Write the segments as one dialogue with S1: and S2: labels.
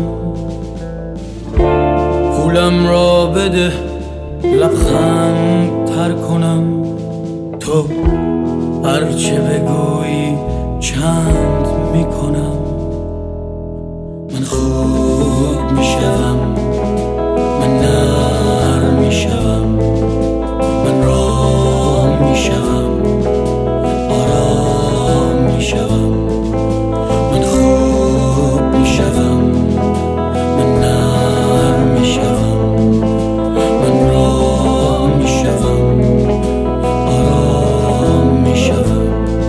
S1: پولم را بده لبخند تر کنم، تو هرچه بگویی چند میکنم. من خوب میشوم، من نرم میشوم، من رام میشوم، آرام میشوم. من خوب میشوم، من نرم میشوم، من رام میشوم، آرام میشوم.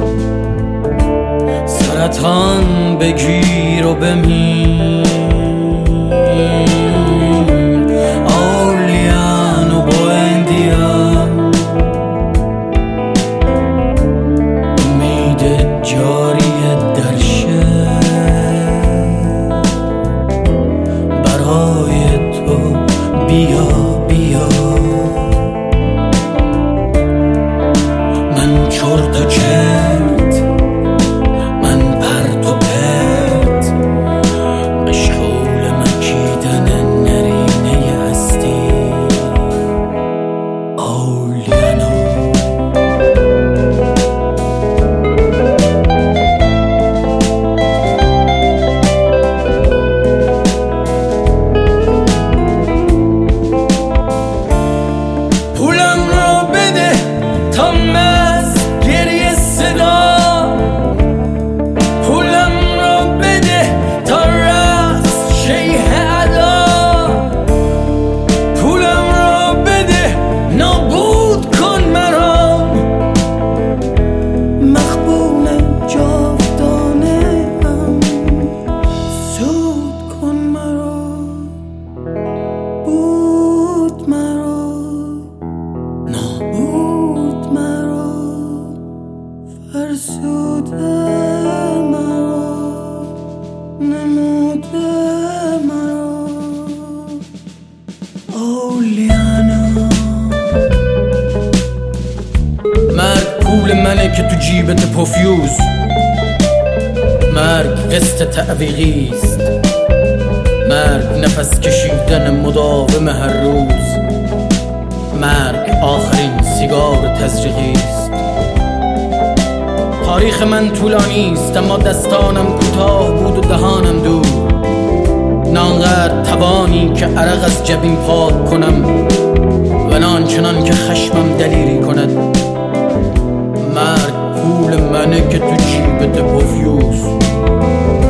S1: سرطان بگیر و بمیر، آلیان و بوندیا، امید جاری در شهر برای تو. بیا بیا من چرت و چرت، من پرت و پرت، مشغول مکیدن نرینه هستی. آلیانا پولم رو بده تا مست گریه صدا، پولم رو بده تا رقص شیح ادا، پولم رو بده نابود کن مرا، مقبول جاودانه هم سود کن مرا، بود مرا، نابود مرا، فرسوده مرا، نموده مرا. اولیانا مرگ پول منه که تو جیبت پفیوز، مرگ قسط تعویقیست، مرگ نفس کشیدن مداوم هر روز، مرگ آخرین سیگار تزریقیست. تاریخ من طولانیست اما دستانم کوتاه بود و دهانم دور، نه آنقدر توانی که عرق از جبین پاک کنم و نه آنچنان که خشمم دلیری کند. مرگ پول منه که تو جیبت پفیوز.